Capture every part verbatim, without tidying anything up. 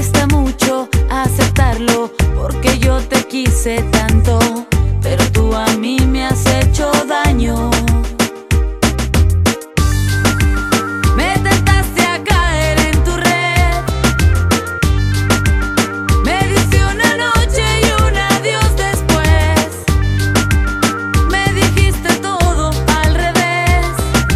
cuesta mucho aceptarlo, porque yo te quise tanto, pero tú a mí me has hecho daño. Me tentaste a caer en tu red, me diste una noche y un adiós después, me dijiste todo al revés,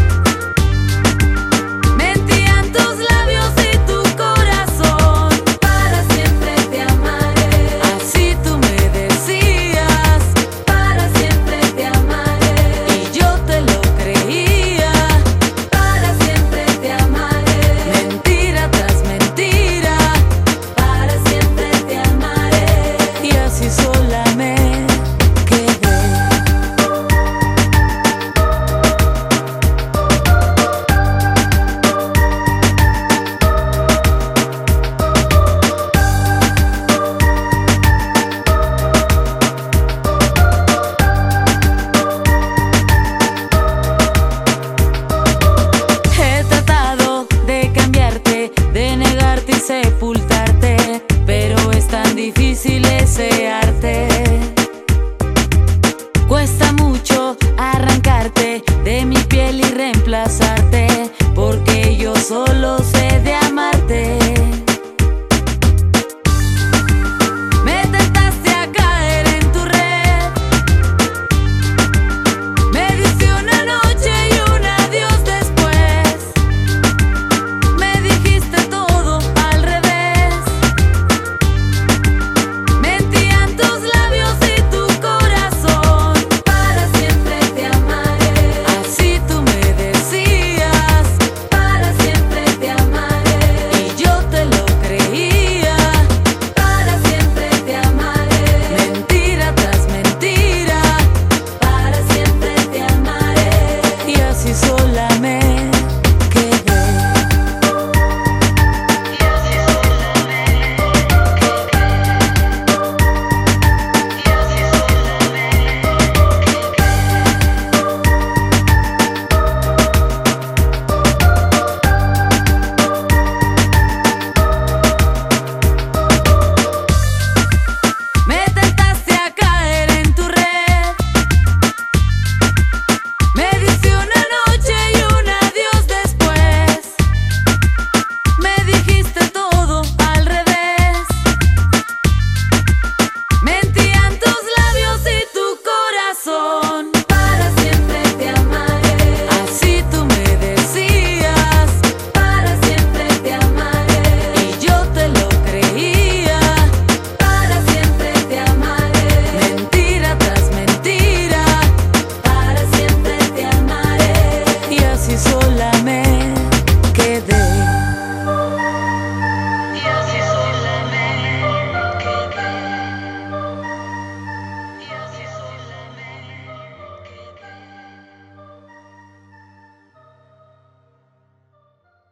mentían tus labios y tu corazón. Para siempre te amaré, así tú me decías. Para siempre te amaré, y yo te lo creía. Para siempre te amaré, mentira tras mentira. Para siempre te amaré, y así sola me quedé. He tratado de cambiarte, de negarte y sepultarte, pero es tan difícil